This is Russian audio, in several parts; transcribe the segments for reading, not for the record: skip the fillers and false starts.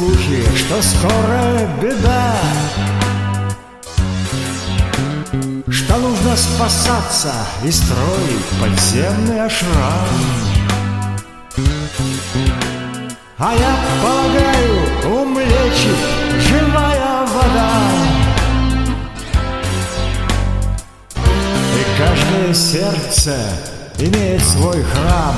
слухи, что скоро беда, что нужно спасаться и строить подземный ашрам. А я полагаю, ум лечит живая вода, и каждое сердце имеет свой храм.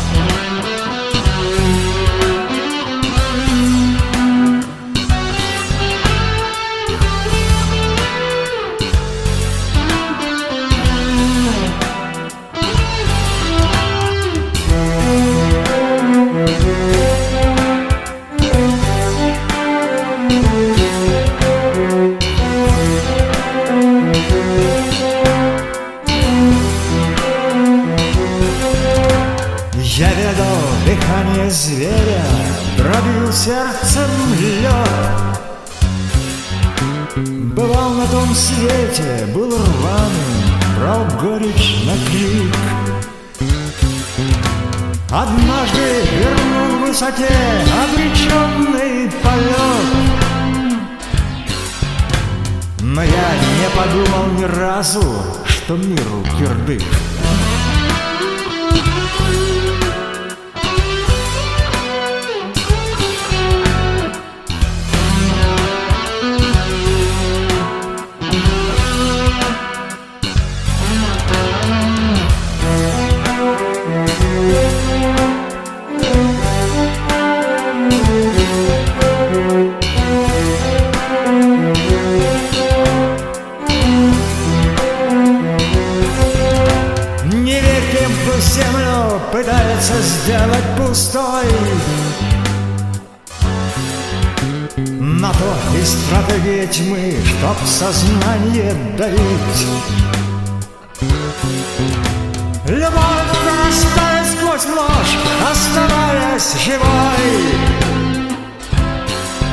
Я ведал дыхание зверя, дробил сердцем лед. Бывал на том свете, был рваным, брал горечь на крик. Однажды вернул в высоте обреченный полет. Но я не подумал ни разу, что миру кирдык. Землю пытается сделать пустой, на то и стратегия тьмы, чтоб сознание давить. Любовь прорастает сквозь ложь, оставаясь живой,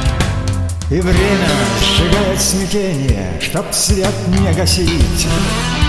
и время сжигает смятение, чтоб свет не гасить.